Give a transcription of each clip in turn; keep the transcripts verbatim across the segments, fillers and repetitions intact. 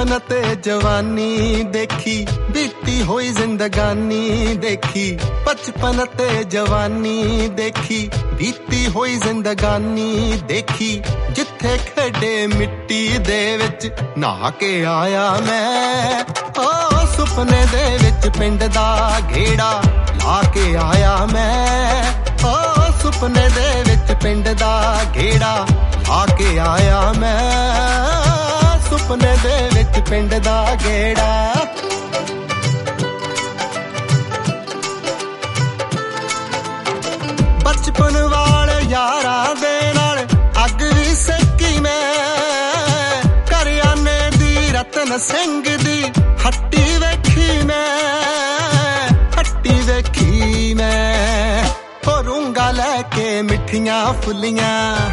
बचपन ते जवानी देखी बीती हुई जिंदगानी देखी बचपन ते जवानी देखी बीती हुई जिंदगानी देखी जिथे खेडे मिट्टी दे विच नहा के आया मैं ओ सुपने दे विच पिंड दा घेड़ा ला के आया मैं ओ सुपने दे विच पिंड दा घेड़ा ला के आया मैं सुपने दे विच पिंड दा गेड़ा बचपन वाले यारा दे नाल अग भी सेकी मैं करियाने दी रतन सिंह दी हट्टी वेखी मैं हट्टी वेखी मैं हो रूंगा लैके मिठियां फुलियां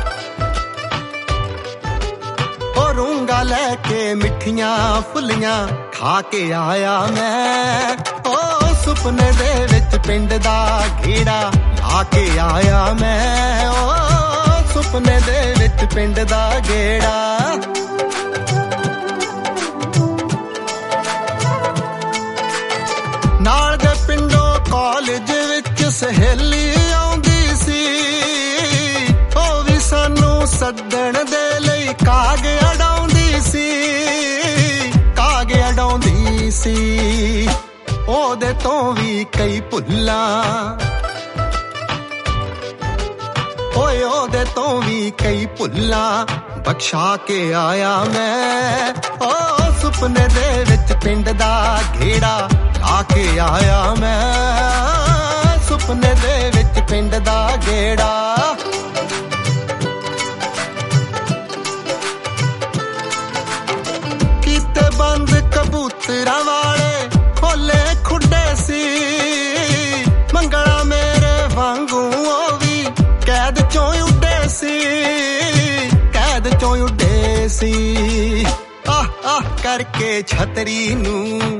रूंगा लैके मिठियां फुलियां खा के आया मैं ओ सुपने दे विच पिंड दा घेड़ा ला के आया मैं ओ सुपने दे विच पिंड दा घेड़ा नाल दे पिंडों कॉलेज विच सहेली आउंदी सी ओ भी सानू सद्दण दे लई काग अडाउंदी सी काग अडाउंदी सी ओदे तो भी कई भुल्लां ओए ओदे तो भी कई भुल्लां बख्शा के आया मैं ओ सुपने दे विच पिंड दा घेड़ा ला के आया मैं सुपने दे विच पिंड दा घेड़ा बंद कबूतरा वाले खोले खुडे सी मंगला मेरे वांगू ओ भी कैद चों उड़े सी कैद चों उड़े सी आह आह करके छतरी नू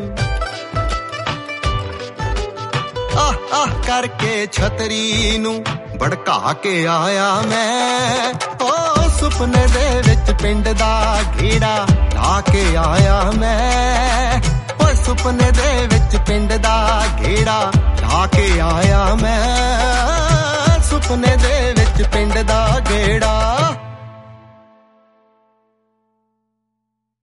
आह आह करके छतरी नू भड़का के आया मैं ओ सुपने दे विच पिंड दा घेड़ा ला के आया मैं ओ सुपने दे विच पिंड दा घेड़ा ला के आया मैं सुपने दे विच पिंड दा घेड़ा